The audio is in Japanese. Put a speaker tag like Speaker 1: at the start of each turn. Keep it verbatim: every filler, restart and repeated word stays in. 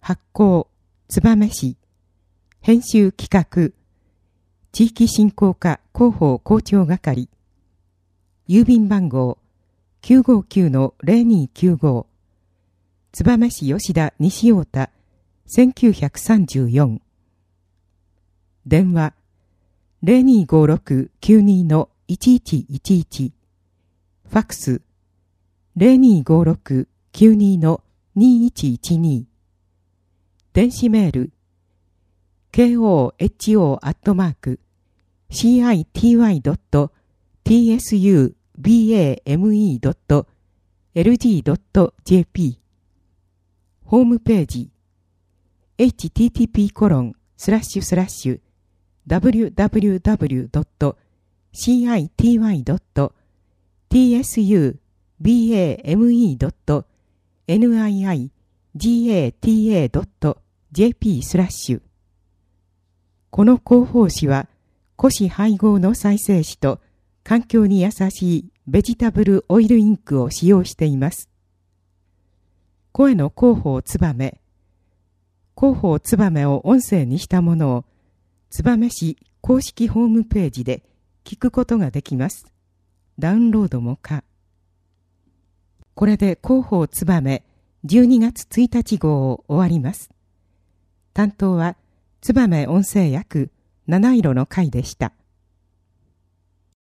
Speaker 1: 発行燕市、編集企画地域振興課広報広聴係、郵便番号 きゅうごきゅうのゼロにきゅうご、燕市吉田西太田せんきゅうひゃくさんじゅうよん、電話 ゼロにごろくきゅうにのいちいちいちいち、ファックス ゼロにごろくきゅうにのにいちいちに、電子メール ケーオーエイチオー アットマーク シーアイティーワイ ドット ティーエスユービーエーエムイー ドット エルジー ドット ジェーピー、 ホームページ エイチティーティーピーコロンスラッシュスラッシュダブリューダブリューダブリュー ドット シーアイティーワイ ドット ティーエスユービーエーエムイー ドット ニイアイジェーティーエー ドット ジェーピー スラッシュ。この広報誌は古紙配合の再生紙と環境に優しいベジタブルオイルインクを使用しています。声の広報つばめ、広報つばめを音声にしたものを燕市公式ホームページで聞くことができます。ダウンロードも可。これで広報つばめじゅうにがつついたち号を終わります。担当は燕音声役七色の会でした。